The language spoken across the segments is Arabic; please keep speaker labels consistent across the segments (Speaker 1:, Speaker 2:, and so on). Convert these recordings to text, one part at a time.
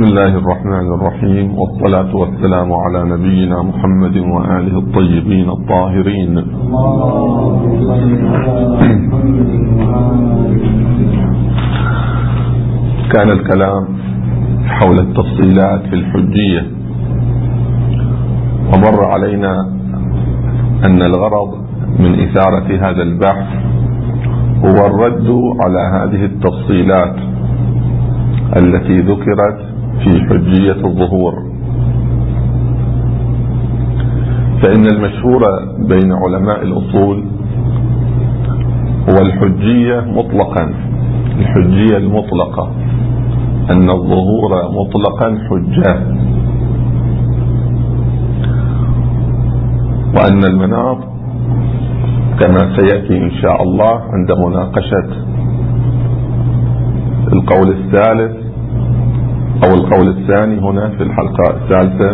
Speaker 1: بسم الله الرحمن الرحيم، والصلاة والسلام على نبينا محمد وآله الطيبين الطاهرين. كان الكلام حول التفصيلات في الحجية، ومر علينا أن الغرض من إثارة هذا البحث هو الرد على هذه التفصيلات التي ذكرت في حجية الظهور. فإن المشهور بين علماء الأصول هو الحجية مطلقا، الحجية المطلقة، أن الظهور مطلقا حجة، وأن المناط كما سيأتي إن شاء الله عند مناقشة القول الثالث أو القول الثاني هنا في الحلقة الثالثة،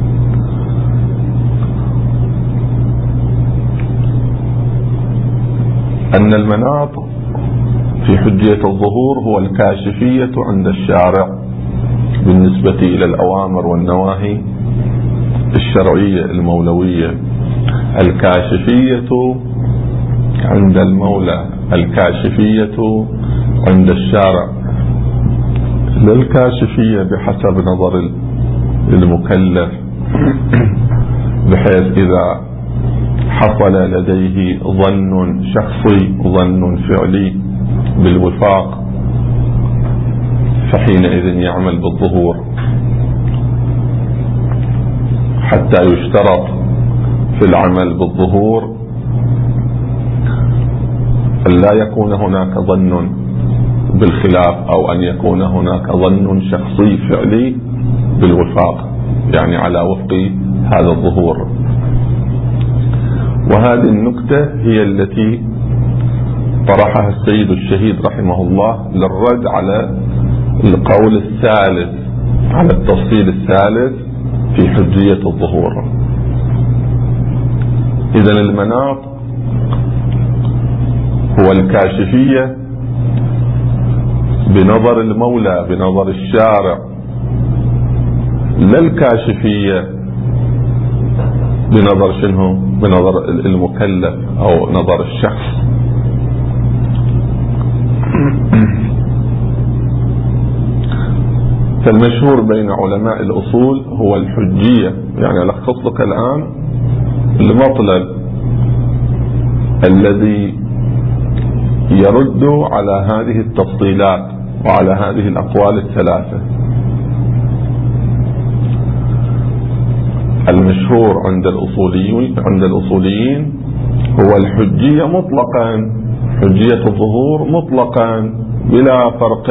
Speaker 1: أن المناط في حجية الظهور هو الكاشفية عند الشارع بالنسبة إلى الأوامر والنواهي الشرعية المولوية. الكاشفية عند المولى، الكاشفية عند الشارع، لا الكاشفية بحسب نظر المكلف، بحيث إذا حصل لديه ظن شخصي، ظن فعلي بالوفاق، فحينئذ يعمل بالظهور، حتى يشترط في العمل بالظهور أن لا يكون هناك ظن بالخلاف، أو أن يكون هناك ظن شخصي فعلي بالوفاق، يعني على وفق هذا الظهور. وهذه النكتة هي التي طرحها السيد الشهيد رحمه الله للرد على القول الثالث، على التفصيل الثالث في حجية الظهور. إذن المناط هو الكاشفية بنظر المولى، بنظر الشارع، لا الكاشفية بنظر شنو؟ بنظر المكلف أو نظر الشخص. فالمشهور بين علماء الأصول هو الحجية، يعني ألخص لك الآن المطلب الذي يرد على هذه التفصيلات وعلى هذه الأقوال الثلاثة. المشهور عند الأصوليين هو الحجية مطلقا، حجية الظهور مطلقا بلا فرق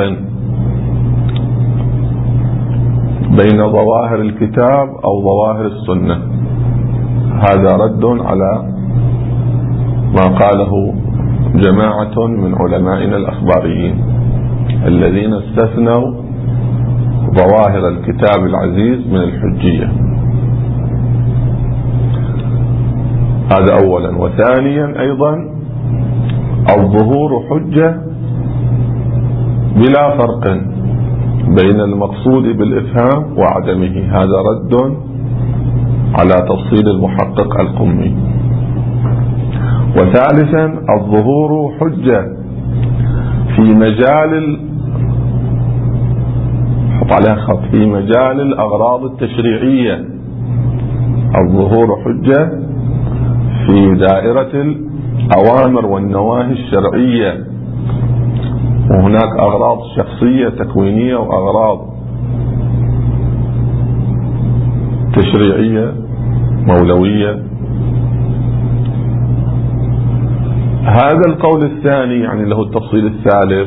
Speaker 1: بين ظواهر الكتاب أو ظواهر السنة. هذا رد على ما قاله جماعة من علمائنا الأخباريين الذين استثنوا ظواهر الكتاب العزيز من الحجية. هذا أولا. وثانيا أيضا الظهور حجة بلا فرق بين المقصود بالإفهام وعدمه. هذا رد على تفصيل المحقق القمي. وثالثا الظهور حجة في مجال حط عليها خط، في مجال الأغراض التشريعية. الظهور حجة في دائرة الأوامر والنواهي الشرعية، وهناك أغراض شخصية تكوينية وأغراض تشريعية مولوية. هذا القول الثاني يعني له التفصيل الثالث،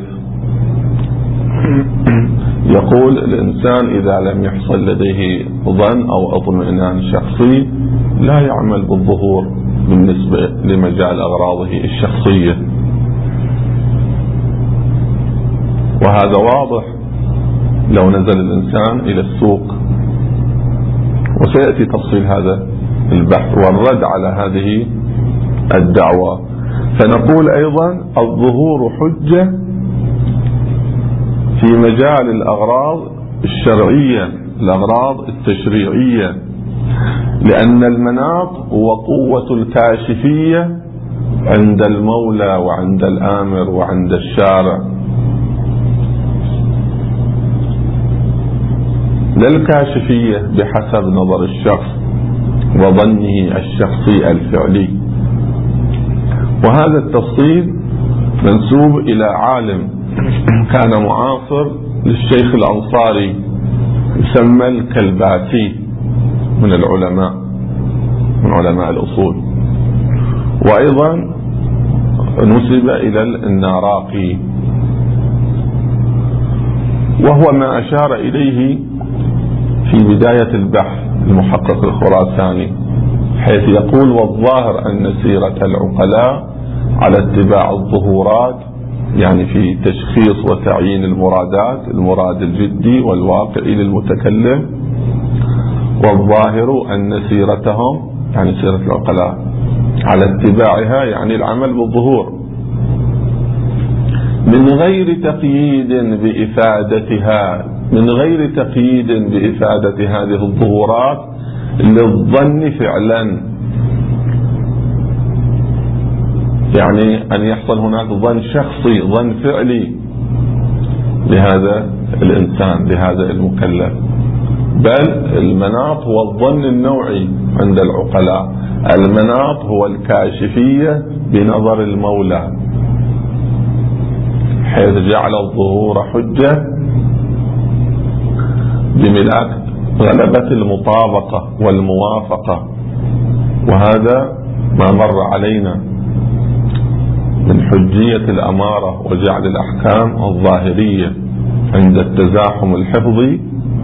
Speaker 1: يقول الإنسان إذا لم يحصل لديه ظن أو اطمئنان شخصي لا يعمل بالظهور بالنسبة لمجال أغراضه الشخصية. وهذا واضح لو نزل الإنسان إلى السوق، وسيأتي تفصيل هذا البحث والرد على هذه الدعوة. فنقول أيضا الظهور حجة في مجال الأغراض الشرعية، الأغراض التشريعية، لأن المناط هو قوة الكاشفية عند المولى وعند الآمر وعند الشارع، لا الكاشفية بحسب نظر الشخص وظنه الشخصي الفعلي. وهذا التفصيل منسوب إلى عالم كان معاصر للشيخ الأنصاري يسمى الكلباسي من العلماء، من علماء الأصول، وأيضا نسب إلى الناراقي، وهو ما أشار إليه في بداية البحث المحقق الخراساني، حيث يقول: والظاهر أن سيرة العقلاء على اتباع الظهورات، يعني في تشخيص وتعيين المرادات، المراد الجدي والواقعي للمتكلم. والظاهر أن سيرتهم، يعني سيرة العقلاء، على اتباعها يعني العمل بالظهور، من غير تقييد بإفادتها، من غير تقييد بإفادة هذه الظهورات للظن فعلا، يعني أن يحصل هناك ظن شخصي، ظن فعلي لهذا الإنسان، لهذا المكلف، بل المناط هو الظن النوعي عند العقلاء. المناط هو الكاشفية بنظر المولى، حيث جعل الظهور حجة بملاك غلبة المطابقة والموافقة. وهذا ما مر علينا من حجية الأمارة وجعل الأحكام الظاهرية عند التزاحم الحفظي،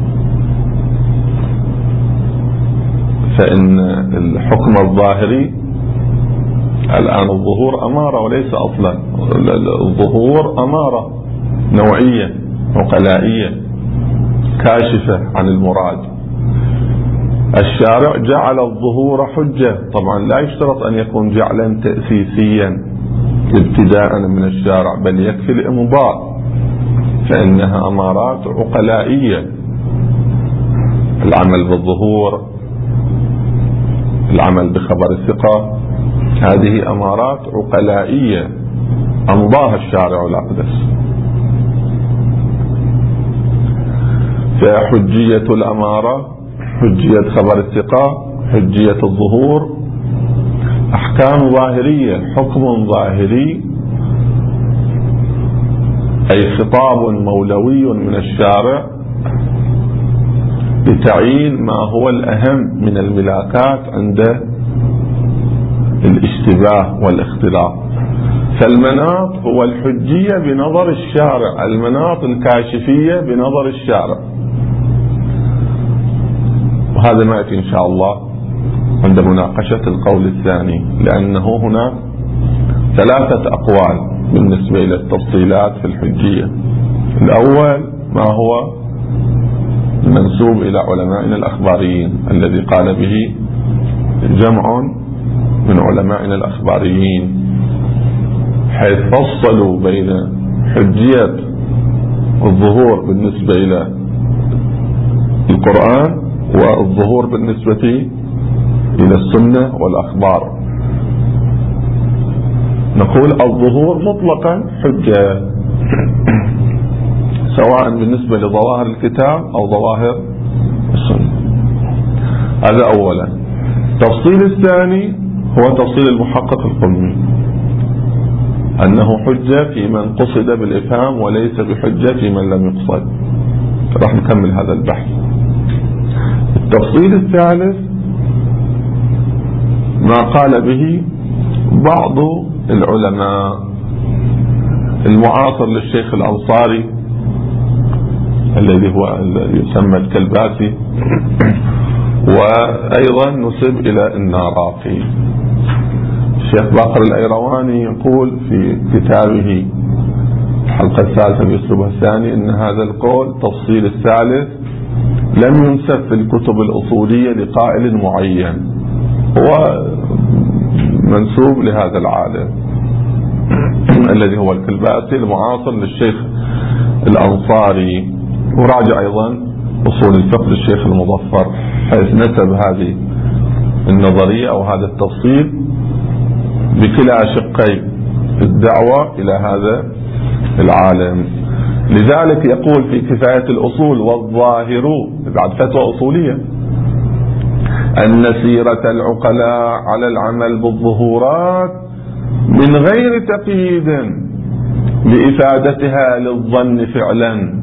Speaker 1: فإن الحكم الظاهري الآن الظهور أمارة وليس أصلا، الظهور أمارة نوعية عقلائية كاشفة عن المراد. الشارع جعل الظهور حجة، طبعا لا يشترط أن يكون جعلا تأسيسيا ابتداء من الشارع، بل يكفي الإمضاء، فإنها أمارات عقلائية. العمل بالظهور، العمل بخبر الثقة، هذه أمارات عقلائية أمضاها الشارع الأقدس. فحجية الأمارة، حجية خبر الثقة، حجية الظهور أحكام ظاهرية، حكم ظاهري، أي خطاب مولوي من الشارع لتعيين ما هو الأهم من الملاكات عند الاشتباه والاختلاط. فالمناط هو الحجية بنظر الشارع، المناط الكاشفية بنظر الشارع، وهذا ما يأتي إن شاء الله عند مناقشة القول الثاني، لأنه هنا ثلاثة أقوال بالنسبة إلى التفصيلات في الحجية. الأول ما هو المنسوب إلى علمائنا الأخباريين، الذي قال به جمع من علمائنا الأخباريين، حيث فصلوا بين حجية الظهور بالنسبة إلى القرآن والظهور بالنسبة إلى السنة والأخبار. نقول الظهور مطلقا حجة، سواء بالنسبة لظواهر الكتاب أو ظواهر السنة. هذا أولا. التفصيل الثاني هو تفصيل المحقق القمي، أنه حجة في من قصد بالإفهام وليس بحجة في من لم يقصد. راح نكمل هذا البحث. التفصيل الثالث ما قال به بعض العلماء المعاصر للشيخ الأنصاري الذي هو يسمى الكلباسي، وأيضا نسب إلى الناراقي. الشيخ باقر الأيرواني يقول في كتابه الحلقة الثالثة بأسلوبها الثاني أن هذا القول تفصيل الثالث لم ينسب في الكتب الأصولية لقائل معين، هو منسوب لهذا العالم الذي هو الكلباسي المعاصر للشيخ الأنصاري. وراجع أيضا أصول الفقه للشيخ المظفر، حيث نسب هذه النظرية أو هذا التفصيل بكلا شقي الدعوة إلى هذا العالم. لذلك يقول في كفاية الأصول والظاهر بعد فتوى أصولية أن سيرة العقلاء على العمل بالظهورات من غير تقييد بإفادتها للظن فعلا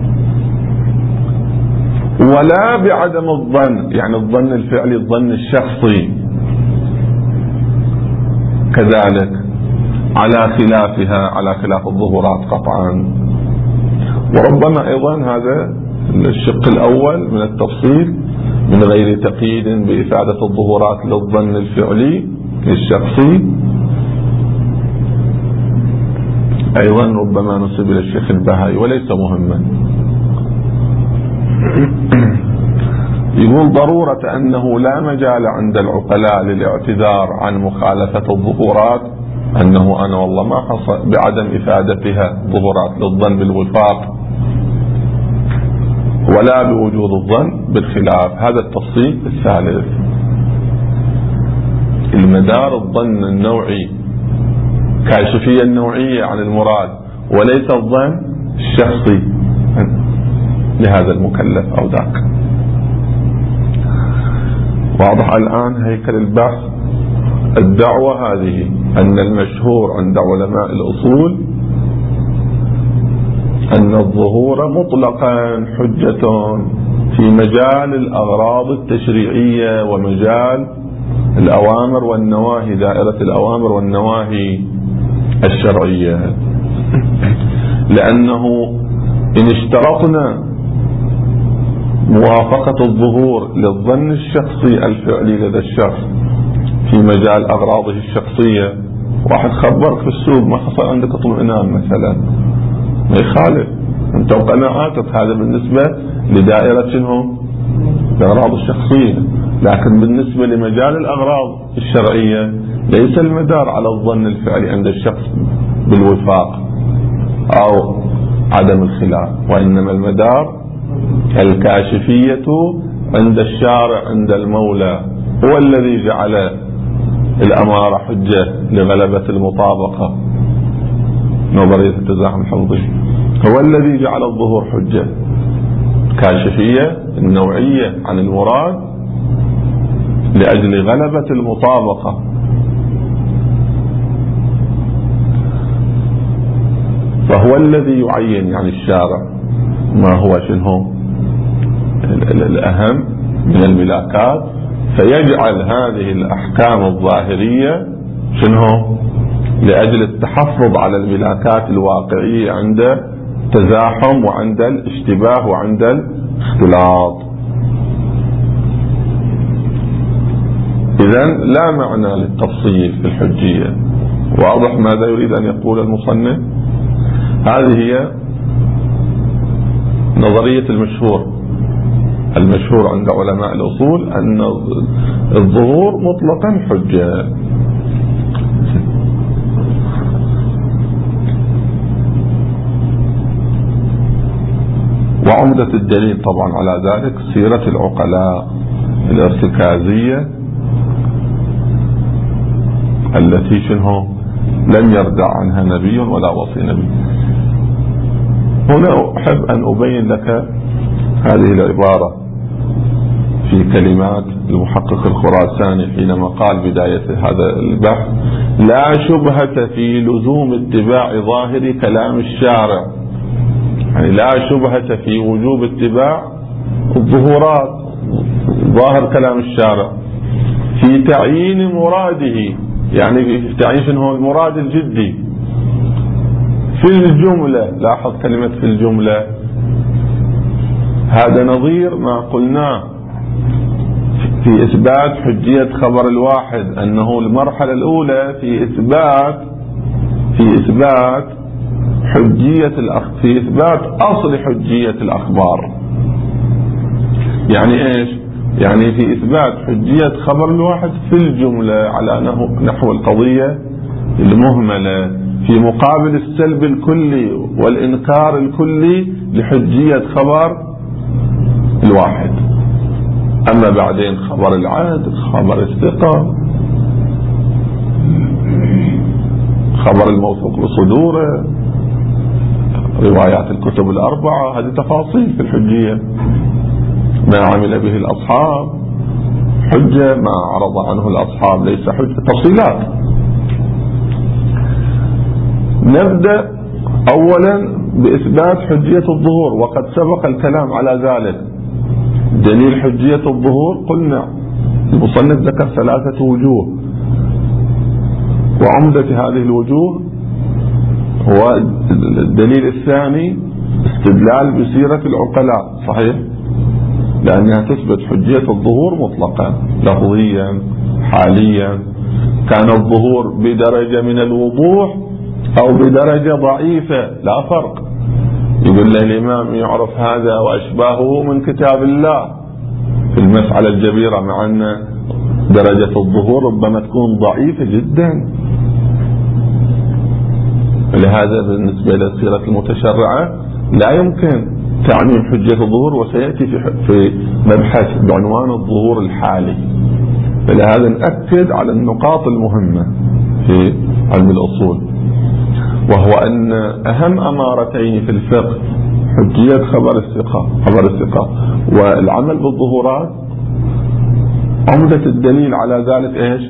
Speaker 1: ولا بعدم الظن، يعني الظن الفعلي الظن الشخصي كذلك على خلافها، على خلاف الظهورات قطعا. وربما أيضا هذا الشق الأول من التفصيل من غير تقييد بإفادة الظهورات للظن الفعلي الشخصي أيضا ربما نسب إلى الشيخ البهائي وليس مهما. يقول ضرورة أنه لا مجال عند العقلاء للاعتذار عن مخالفة الظهورات، أنه أنا والله ما حصل بعدم إفادتها ظهورات للظن بالوفاق ولا بوجود الظن بالخلاف. هذا التفصيل الثالث. المدار الظن النوعي كاشفية النوعية عن المراد وليس الظن الشخصي لهذا المكلف أو ذاك. واضح الآن هيكل البحث. الدعوة هذه أن المشهور عند علماء الأصول أن الظهور مطلقا حجة في مجال الأغراض التشريعية ومجال الأوامر والنواهي، دائرة الأوامر والنواهي الشرعية، لأنه إن اشترطنا موافقة الظهور للظن الشخصي الفعلي لدى الشخص في مجال أغراضه الشخصية، واحد خبرك في السوق ما حصل عندك اطمئنان مثلا، ما يخالف انت وقناعاتك، هذا بالنسبة لدائرة شنو؟ الأغراض الشخصية. لكن بالنسبة لمجال الأغراض الشرعية ليس المدار على الظن الفعلي عند الشخص بالوفاق أو عدم الخلاف، وإنما المدار الكاشفية عند الشارع عند المولى، هو الذي جعل الأمارة حجة لغلبة المطابقة، نظرية التزاحم الحفظي، هو الذي جعل الظهور حجة كاشفية النوعية عن المراد لأجل غلبة المطابقة. فهو الذي يعين يعني الشارع ما هو شنو الأهم من الملاكات، فيجعل هذه الأحكام الظاهرية شنو لأجل التحفظ على الملاكات الواقعية عند التزاحم وعند الاشتباه وعند الاختلاط. إذن لا معنى للتفصيل في الحجية. واضح ماذا يريد أن يقول المصنف؟ هذه هي نظرية المشهور عند علماء الأصول أن الظهور مطلقا حجة. وعمدة الدليل طبعا على ذلك سيرة العقلاء الارتكازية التي شنو لم يردع عنها نبي ولا وصي نبي. هنا أحب أن أبين لك هذه العبارة في كلمات المحقق الخراساني حينما قال بداية هذا البحث: لا شبهة في لزوم اتباع ظاهر كلام الشارع، يعني لا شبهة في وجوب اتباع الظهورات ظاهر كلام الشارع في تعيين مراده، يعني في تعيين شنو المراد الجدي في الجملة. لاحظ كلمة في الجملة، هذا نظير ما قلناه في إثبات حجية خبر الواحد، أنه المرحلة الأولى في إثبات حجية في إثبات أصل حجية الأخبار. يعني إيش؟ يعني في إثبات حجية خبر الواحد في الجملة على نحو القضية المهملة، في مقابل السلب الكلي والإنكار الكلي لحجية خبر الواحد. أما بعدين خبر العدل، خبر الثقة، خبر الموثوق بصدوره، روايات الكتب الأربعة، هذه تفاصيل في الحجية. ما عمل به الأصحاب حجة، ما عرض عنه الأصحاب ليس حجة، تفصيلات. نبدأ أولا بإثبات حجية الظهور، وقد سبق الكلام على ذلك. دليل حجية الظهور قلنا المصنف ذكر 3 وجوه، وعمدة هذه الوجوه هو الدليل الثاني استدلال بسيرة العقلاء، صحيح؟ لأنها تثبت حجية الظهور مطلقا لفظيا حاليا، كان الظهور بدرجة من الوضوح أو بدرجة ضعيفة لا فرق. يقول له الإمام يعرف هذا وأشباهه من كتاب الله في المسألة الجبيرة، مع أن درجة الظهور ربما تكون ضعيفة جدا. لهذا بالنسبة للسيرة المتشرعة لا يمكن تعميم حجية الظهور، وسيأتي في مبحث بعنوان الظهور الحالي. فلهذا نأكد على النقاط المهمة في علم الأصول، وهو أن أهم أمارتين في الفقه حجية خبر الثقة والعمل بالظهورات. عمدة الدليل على ذلك إيش؟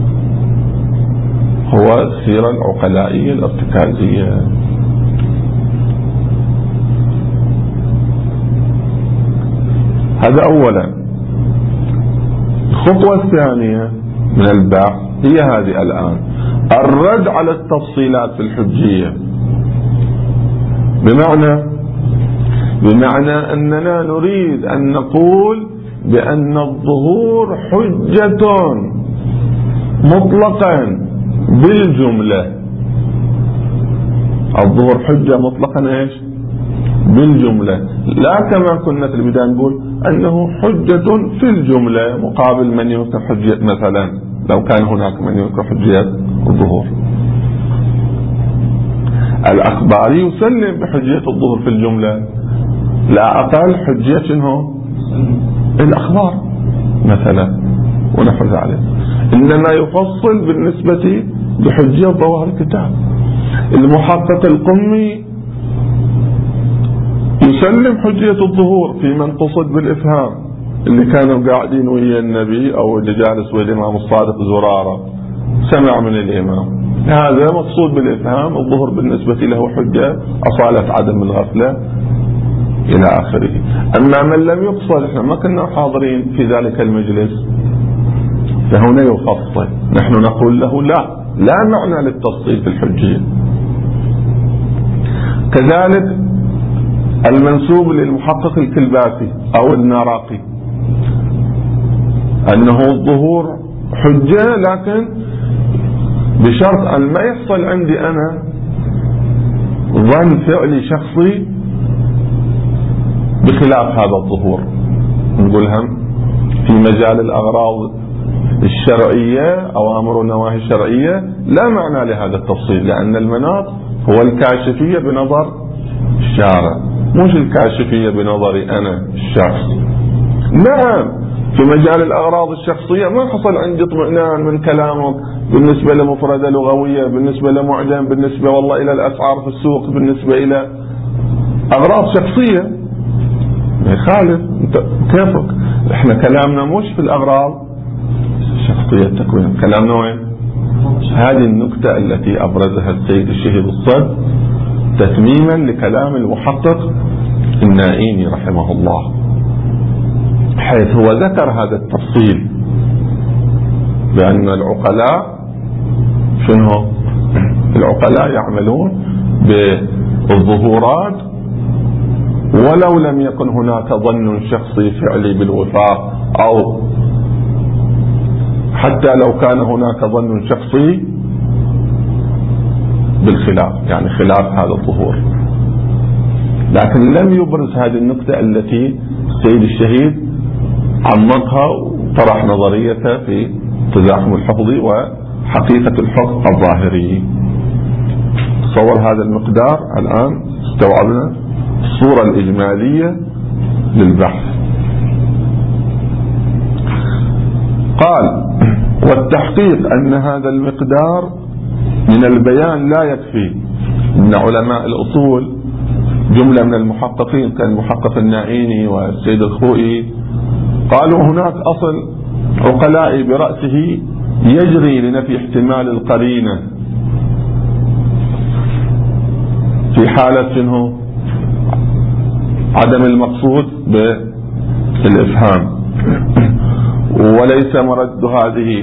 Speaker 1: هو السيرة العقلائية الارتكازية. هذا أولا. الخطوة الثانية من البحث هي هذه الآن، الرد على التفصيلات في الحجية. بمعنى أننا نريد أن نقول بأن الظهور حجة مطلقا بالجملة. الظهور حجة مطلقا ايش؟ بالجملة، لا كما كنا في البداية نقول أنه حجة في الجملة مقابل من ينكر حجية. مثلا لو كان هناك من ينكر حجية الظهور، الأخباري يسلم بحجية الظهور في الجملة، لا أقل حجية شنو؟ الأخبار مثلا ونحو ذلك. إنما يفصل بالنسبة لحجية ظواهر الكتاب. المحقق القمي يسلم حجية الظهور في من قصد بالإفهام، اللي كانوا قاعدين ويا النبي أو اللي جالس ويا الإمام الصادق زرارة، سمع من الإمام، هذا مقصود بالإفهام. الظهور بالنسبة له حجة، أصالة عدم الغفلة إلى آخره. أما من لم يقصد، إحنا ما كنا حاضرين في ذلك المجلس، فهنا يفصل. نحن نقول له لا معنى للتفصيل في الحجية. كذلك المنسوب للمحقق الكلباسي أو النراقي، أنه الظهور حجة لكن بشرط أن ما يحصل عندي أنا ظن فعلي شخصي بخلاف هذا الظهور. نقول هم في مجال الأغراض الشرعية، أوامر ونواهي الشرعية، لا معنى لهذا التفصيل، لأن المناط هو الكاشفية بنظر الشارع، مش الكاشفية بنظري أنا الشخص. نعم في مجال الأغراض الشخصية ما حصل عندي اطمئنان من كلامك بالنسبة لمفردة لغوية، بالنسبة لمعجم، بالنسبة والله إلى الأسعار في السوق، بالنسبة إلى أغراض شخصية، ما يخالف انت كيفك. احنا كلامنا مش في الأغراض الشخصية التكوين، كلامنا وين؟ هذه النكتة التي أبرزها السيد الشهيد الصد تتميما لكلام المحقق النائيني رحمه الله، حيث هو ذكر هذا التفصيل بأن العقلاء شنو؟ العقلاء يعملون بالظهورات ولو لم يكن هناك ظن شخصي فعلي بالوفاق، أو حتى لو كان هناك ظن شخصي بالخلاف، يعني خلاف هذا الظهور. لكن لم يبرز هذه النقطة التي السيد الشهيد عمقها وطرح نظريته في تزاحم الحفظ وحقيقة الحفظ الظاهري. تصور هذا المقدار الآن استوعبنا الصورة الإجمالية للبحث. قال: والتحقيق أن هذا المقدار من البيان لا يكفي. إن علماء الأصول جملة من المحققين كالمحقق النائيني والسيد الخوئي قالوا هناك أصل عقلائي برأسه يجري لنفي احتمال القرينة في حالة شنو عدم المقصود بالإفهام، وليس مرد هذه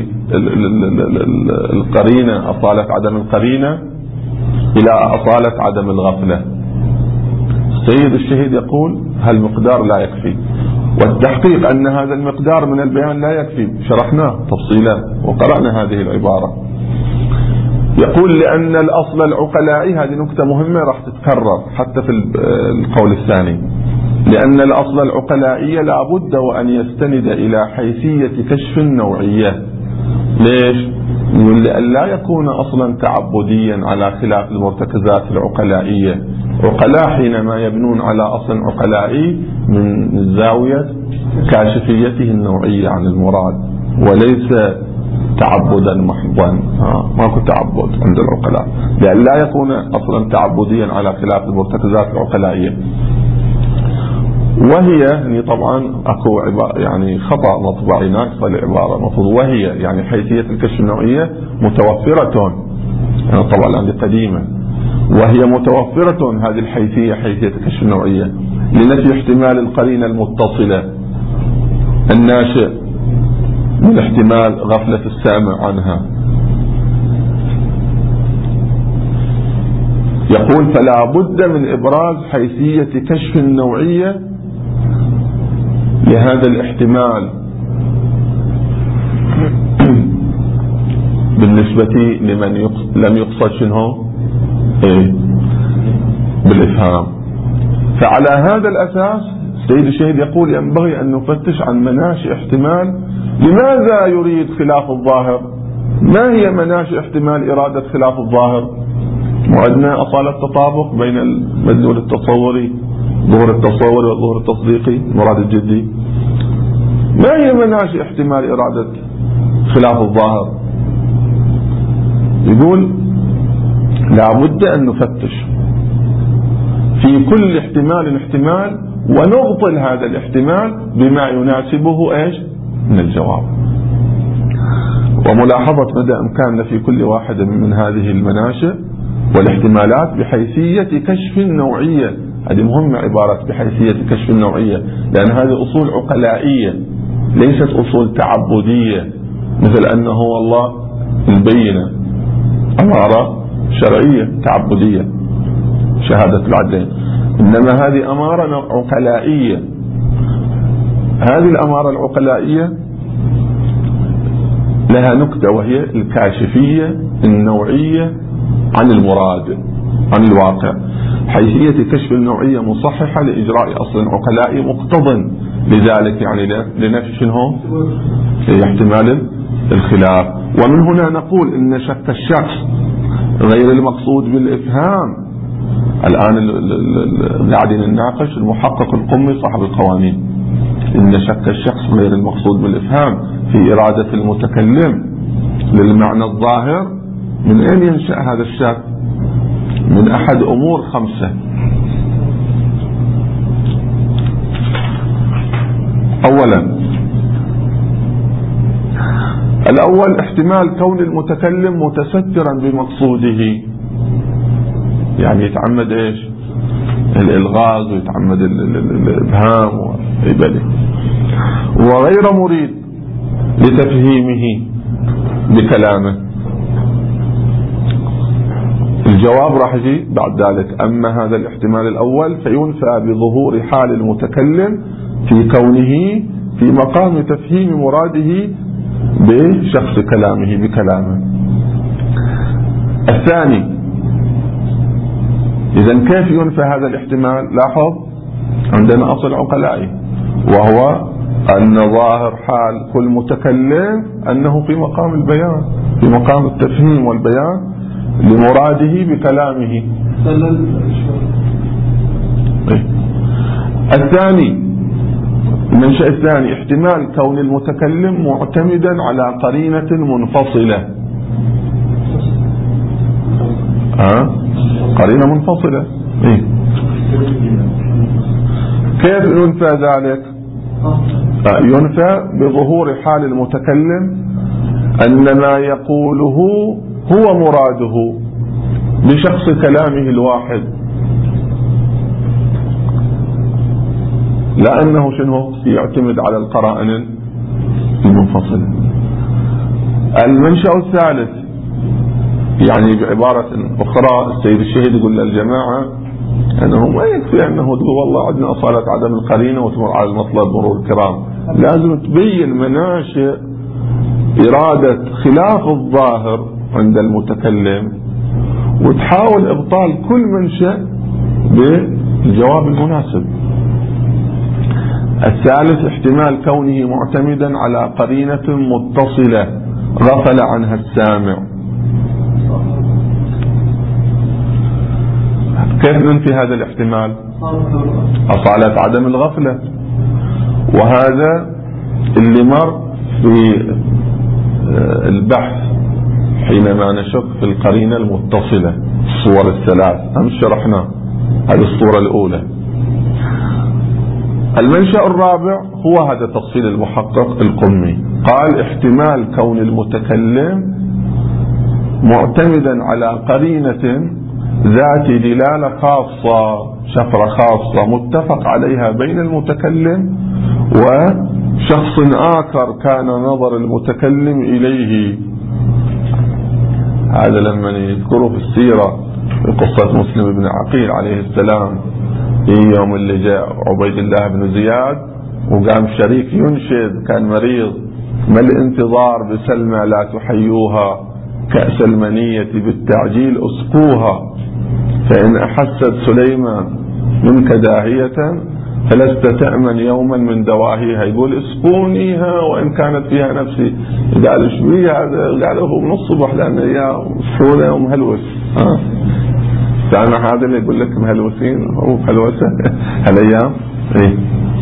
Speaker 1: القرينة أصالة عدم القرينة إلى أصالة عدم الغفلة. السيد الشهيد يقول هالمقدار لا يكفي، والتحقيق أن هذا المقدار من البيان لا يكفي شرحناه تفصيلا وقرأنا هذه العبارة. يقول لأن الأصل العقلائي، هذه نكتة مهمة راح تتكرر حتى في القول الثاني، لأن الأصل العقلائي لا بد وأن يستند إلى حيثية كشف النوعية. ليش؟ يقول لأن لا يكون أصلا تعبديا على خلاف المرتكزات العقلائية. عقلاء حينما يبنون على أصل عقلائي من زاوية كاشفيته النوعية عن المراد، وليس تعبدا محضا. ماكو تعبد عند العقلاء، لأن لا يكون أصلا تعبديا على خلاف المرتكزات العقلائية. وهي يعني طبعا اكو يعني خطأ مطبعي ناقصة العبارة، المفروض وهي يعني حيثية الكشف النوعية متوفرة، يعني طبعا عندي قديمة، وهي متوفرة هذه الحيثية حيثية الكشف النوعية لنفي احتمال القرينة المتصلة الناشئ من احتمال غفلة السامع عنها. يقول فلا بد من إبراز حيثية كشف النوعية لهذا الاحتمال بالنسبة لمن لم يقصد شنو بالإفهام. فعلى هذا الأساس السيد الشهيد يقول ينبغي أن نفتش عن مناشئ احتمال لماذا يريد خلاف الظاهر. ما هي مناشئ احتمال إرادة خلاف الظاهر؟ وعندنا أصالة تطابق بين المدلول التصوري، ظهور التصوري والظهور التصديقي، المراد الجدي. ما هي مناشئ احتمال إرادة خلاف الظاهر؟ يقول لابد أن نفتش في كل احتمال ونبطل هذا الاحتمال بما يناسبه ايش من الجواب. وملاحظة مدى إمكاننا في كل واحد من هذه المناشئ والاحتمالات بحيثية كشف النوعية. هذه مهمة عبارة بحيثية كشف النوعية، لأن هذه أصول عقلائية ليست أصول تعبدية، مثل أنه والله البينة أمارة شرعية تعبدية شهادة العدلين، إنما هذه أمارة عقلائية. هذه الأمارة العقلائية لها نكتة وهي الكاشفية النوعية عن المراد عن الواقع. حيثية كشف النوعية مصححة لإجراء أصل عقلائي مقتضن لذلك، يعني لنفي شنو احتمال الخلاف. ومن هنا نقول إن شك الشخص غير المقصود بالإفهام. الآن قاعدين نناقش المحقق القمي صاحب القوانين، إن شك الشخص غير المقصود بالإفهام في إرادة المتكلم للمعنى الظاهر. من أين ينشأ هذا الشك؟ من أحد أمور 5. أولا، الأول احتمال كون المتكلم متسترا بمقصوده، يعني يتعمد ايش الإلغاز ويتعمد الإبهام وغير مريد لتفهيمه بكلامه. الجواب راح يجي بعد ذلك. أما هذا الاحتمال الأول فينفى بظهور حال المتكلم في كونه في مقام تفهيم مراده بشخص كلامه بكلامه. الثاني، إذا كيف ينفى هذا الاحتمال؟ لاحظ عندنا أصل عقلائي وهو أن ظاهر حال كل متكلم أنه في مقام البيان، في مقام التفهيم والبيان لمراده بكلامه. الثاني، المنشأ الثاني احتمال كون المتكلم معتمدا على قرينة منفصلة. قرينة منفصلة. إيه؟ كيف ينفى ذلك؟ ينفى بظهور حال المتكلم أن ما يقوله هو مراده بشخص كلامه الواحد، لأنه شنو يعتمد على القرائن المنفصلة. المنشأ الثالث يعني بعبارة أخرى السيد الشهيد يقول للجماعة أنه ما يكفي أنه تقول والله عندنا أصالة عدم القرينة وتمر على المطلب مرور الكرام، لازم تبين مناشئ إرادة خلاف الظاهر عند المتكلم وتحاول إبطال كل منشأ بالجواب المناسب. الثالث احتمال كونه معتمدا على قرينة متصلة غفل عنها السامع. كيف ننفي هذا الاحتمال؟ أصالة عدم الغفلة، وهذا اللي مر في البحث حينما نشق في القرينة المتصلة الصور الثلاث هم شرحنا هذه الصورة الأولى. المنشأ الرابع هو هذا تفصيل المحقق القمي، قال احتمال كون المتكلم معتمدا على قرينة ذات دلالة خاصة شفرة خاصة متفق عليها بين المتكلم وشخص آخر كان نظر المتكلم إليه. هذا لما يذكره في السيرة في قصة مسلم بن عقيل عليه السلام في يوم اللي جاء عبيد الله بن زياد وقام شريك ينشد كان مريض: ما الانتظار بسلمى لا تحيوها، كأس المنية بالتعجيل اسقوها، فإن أحست سليمان منك داهية فلست تأمن يوما من دواهيها. يقول اسقونيها وإن كانت فيها نفسي. قال ايش بيه هذا؟ قال هو من الصبح لأن يا سهولة ومهلوس. سامع هذا اللي يقول لك مهلوسين هو مهلوسة هالأيام. إيه؟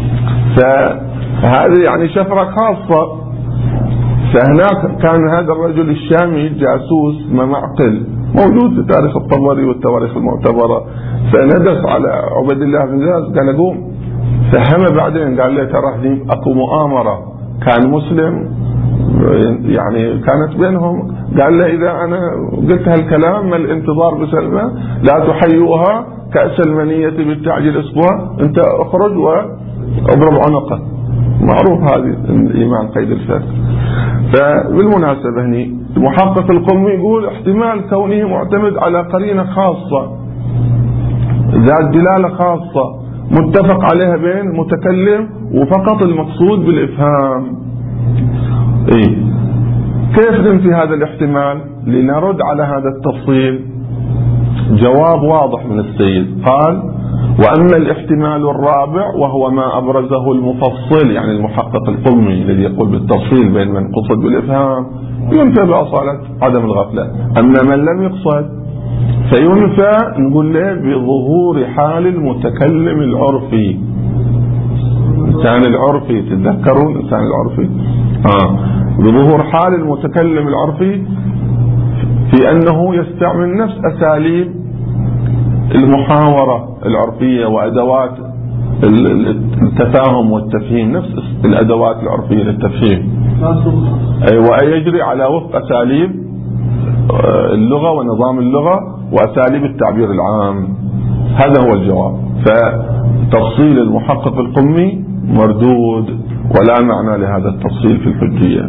Speaker 1: فهذه يعني شفرة خاصة. فهناك كان هذا الرجل الشامي جاسوس معقل موجود في تاريخ الطبري والتواريخ المعتبرة، فندس على عبيد الله بن زياد قال قوم، فهم بعدين قال له ترى هذه اكو مؤامرة، كان مسلم يعني كانت بينهم، قال له اذا انا قلت هالكلام ما الانتظار بسلمى لا تحيوها كأس المنية بالتعجيل اسقوها، انت اخرج واضرب عنقه. معروف هذه الايمان قيد الفك. فبالمناسبة هني المحقق القمي يقول احتمال كونه معتمد على قرينة خاصة ذات دلالة خاصة متفق عليها بين المتكلم وفقط المقصود بالإفهام. إيه؟ كيف ننفي هذا الاحتمال؟ لنرد على هذا التفصيل جواب واضح من السيد، قال وأما الاحتمال الرابع وهو ما أبرزه المفصل يعني المحقق القمي الذي يقول بالتفصيل بين من قصد بالإفهام ينفى بأصالة عدم الغفلة، أما من لم يقصد فينفى نقول له بظهور حال المتكلم العرفي. الإنسان العرفي تتذكرون الإنسان العرفي بظهور حال المتكلم العرفي في أنه يستعمل نفس أساليب المحاورة العرفية وأدوات التفاهم والتفهيم، نفس الأدوات العرفية للتفهيم، ويجري على وفق أساليب اللغة ونظام اللغة وأساليب التعبير العام. هذا هو الجواب. فتفصيل المحقق القمي مردود ولا معنى لهذا التفصيل في الحجية.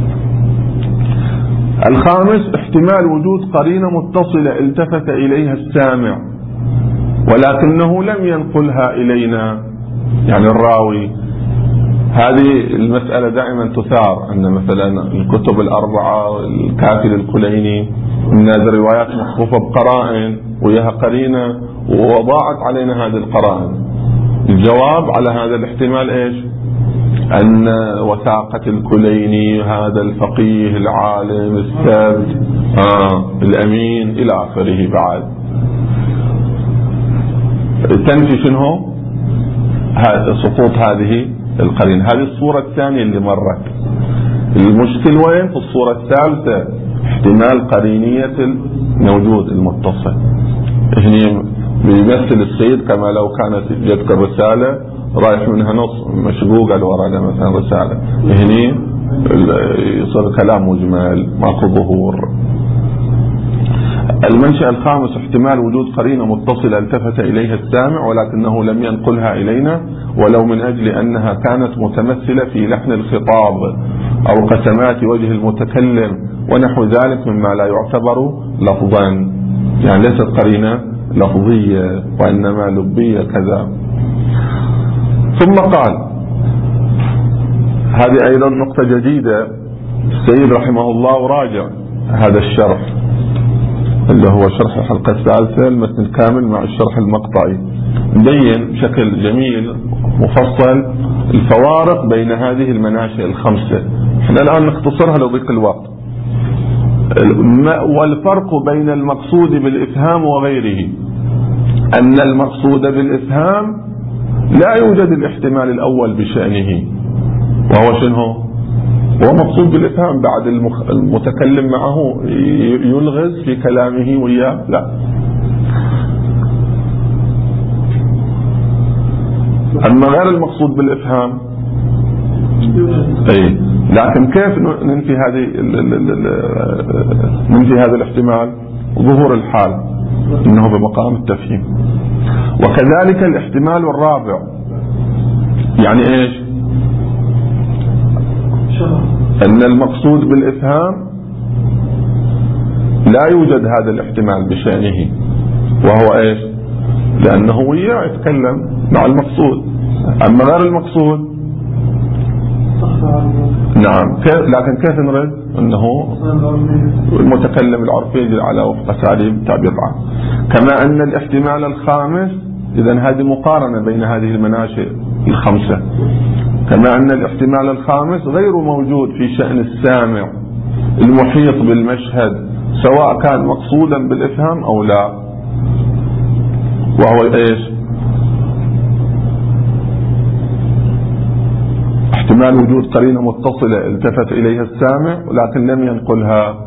Speaker 1: الخامس احتمال وجود قرينة متصلة التفت إليها السامع ولكنه لم ينقلها إلينا، يعني الراوي. هذه المسألة دائما تثار أن مثلا الكتب الأربعة الكافي للكليني من هذه الروايات محفوفة بقرائن وياها قرينة وضاعت علينا هذه القرائن. الجواب على هذا الاحتمال إيش؟ أن وثاقة الكليني هذا الفقيه العالم الثابت الأمين إلى آخره بعد تنفي شنو؟ سقوط هذه القرين. هذه الصورة الثانية اللي مرت. المشكل وين؟ في الصورة الثالثة، احتمال قرينية الموجود المتصل. هنا بيمثل السيد كما لو كانت يذكر رسالة رايح منها نص مشقوقة لورا مثلا رسالة، هنا يصير كلام مجمل ماكو ظهور. المنشأ الخامس احتمال وجود قرينة متصلة التفت إليها السامع ولكنه لم ينقلها إلينا، ولو من أجل أنها كانت متمثلة في لحن الخطاب أو قسمات وجه المتكلم ونحو ذلك مما لا يعتبر لفظا، يعني ليست قرينة لفظية وإنما لبية كذا. ثم قال، هذه أيضا نقطة جديدة، السيد رحمه الله راجع هذا الشرح اللي هو شرح الحلقة الثالثة المتن الكامل مع الشرح المقطعي، مبين بشكل جميل مفصل الفوارق بين هذه المناشئ الخمسة. احنا الآن نختصرها لضيق الوقت. والفرق بين المقصود بالإفهام وغيره أن المقصود بالإفهام لا يوجد الاحتمال الأول بشأنه، وهو شنو؟ هو مقصود بالإفهام بعد المتكلم معه يلغز في كلامه وياه، لا. أما غير المقصود بالإفهام أي، لكن كيف ننفي هذا الاحتمال؟ ظهور الحال إنه بمقام التفهيم. وكذلك الاحتمال الرابع، يعني إيش؟ أن المقصود بالإفهام لا يوجد هذا الاحتمال بشأنه، وهو إيش؟ لأنه وياه يتكلم مع المقصود. أما غير المقصود نعم، لكن كيف نرد؟ أنه المتكلم العرفي يجري على وفق أساليب تعبير عام. كما أن الاحتمال الخامس، إذا هذه مقارنة بين هذه المناشئ الخمسة، كما أن الاحتمال الخامس غير موجود في شأن السامع المحيط بالمشهد سواء كان مقصودا بالإفهام أو لا، وهو إيش؟ احتمال وجود قرينة متصلة التفت إليها السامع ولكن لم ينقلها.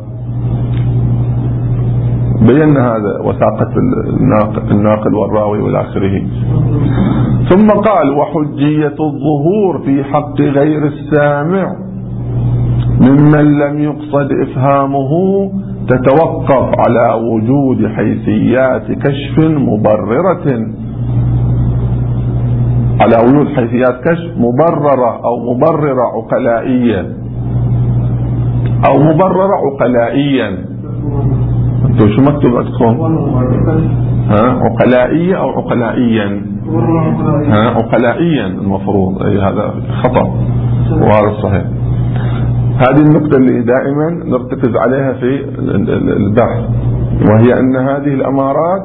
Speaker 1: بينا هذا وثاقة الناقل والراوي والى آخره. ثم قال: وحجية الظهور في حق غير السامع ممن لم يقصد إفهامه تتوقف على وجود حيثيات كشف مبررة، على وجود حيثيات كشف مبررة أو مبررة عقلائية أو مبررة عقلائيا. انتوا شو مكتوب عندكم؟ عقلائية أو عقلائيا؟ عقلائيا المفروض، أي هذا خطأ وهذا صحيح. هذه النقطة اللي دائما نرتكز عليها في البحث، وهي أن هذه الأمارات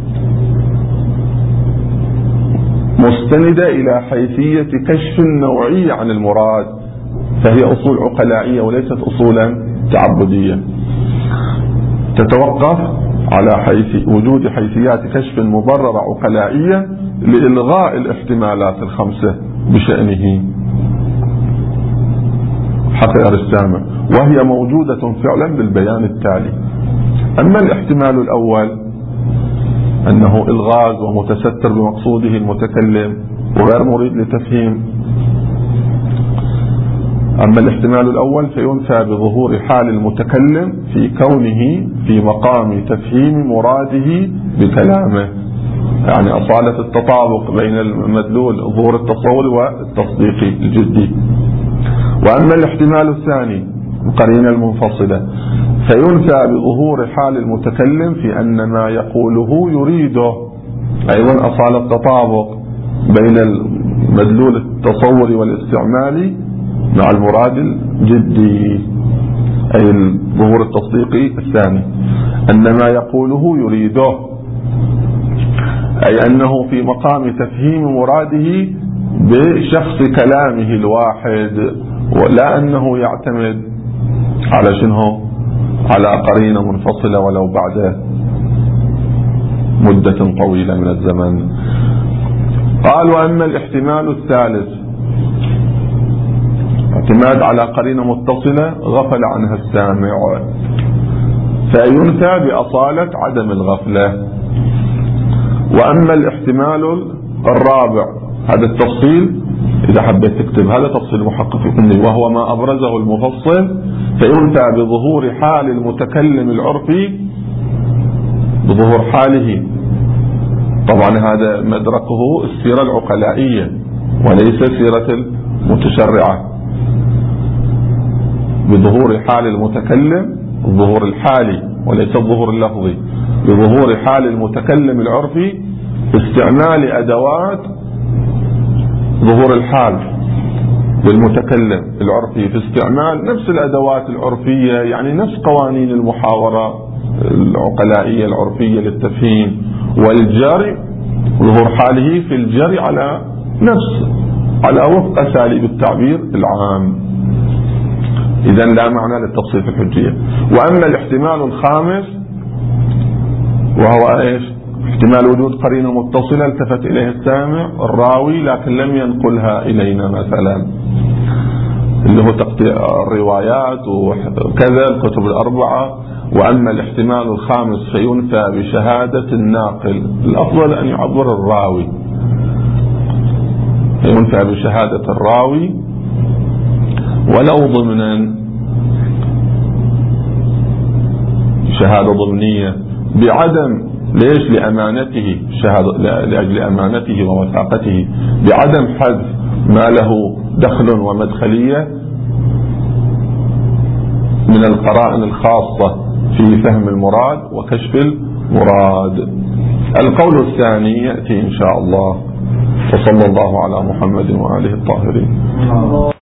Speaker 1: مستندة إلى حيثية كشف نوعية عن المراد، فهي أصول عقلائية وليست أصولا تعبدية، تتوقف على وجود حيثيات كشف مبررة عقلائية لإلغاء الاحتمالات الخمسة بشأنه حق غير السامع، وهي موجودة فعلا بالبيان التالي. أما الاحتمال الأول أنه إلغاز ومتستر بمقصوده المتكلم وغير مريد لتفهيم، أما الاحتمال الأول فينفى بظهور حال المتكلم في كونه في مقام تفهيم مراده بكلامه، يعني أصالة التطابق بين المدلول ظهور التصور والتصديق الجدي. وأما الاحتمال الثاني القرينة المنفصلة فينفى بظهور حال المتكلم في أن ما يقوله يريده، أيضا أصالة التطابق بين المدلول التصور والاستعمالي مع المراد الجدي، أي الظهور التصديقي الثاني، أن ما يقوله يريده، أي أنه في مقام تفهيم مراده بشخص كلامه الواحد، ولا أنه يعتمد على شنو؟ على قرينة منفصلة ولو بعد مدة طويلة من الزمن. قال: وأما الاحتمال الثالث اعتماد على قرينة متصلة غفل عنها السامع، فينثى بأصالة عدم الغفلة. وأما الاحتمال الرابع، هذا التفصيل إذا حبيت تكتب هذا تفصيل محقق في، وهو ما أبرزه المفصل، فينثى بظهور حال المتكلم العرفي، بظهور حاله. طبعا هذا مدركه السيرة العقلائية وليس سيرة المتشرعة. بظهور حال المتكلم، الظهور الحالي وليس الظهور اللفظي، بظهور حال المتكلم العرفي باستعمال أدوات ظهور الحال للمتكلم العرفي، في استعمال نفس الأدوات العرفية، يعني نفس قوانين المحاورة العقلائية العرفية للتفهيم، والجري ظهور حاله في الجري على على وفق أساليب التعبير العام. إذن لا معنى للتفصيل في الحجية. وأما الاحتمال الخامس وهو إيش؟ احتمال وجود قرينة متصلة التفت إليه السامع الراوي لكن لم ينقلها إلينا، مثلا اللي هو تقطيع الروايات وكذا الكتب الأربعة. وأما الاحتمال الخامس فينثى بشهادة الناقل، الأفضل أن يعبر الراوي، ينثى بشهادة الراوي ولو ضمنا، شهادة ضمنية بعدم، ليش؟ لأمانته، لأجل أمانته ووثاقته، بعدم حذف ما له دخل ومدخلية من القرائن الخاصة في فهم المراد وكشف المراد. القول الثاني يأتي إن شاء الله، وصلى الله على محمد وآله الطاهرين.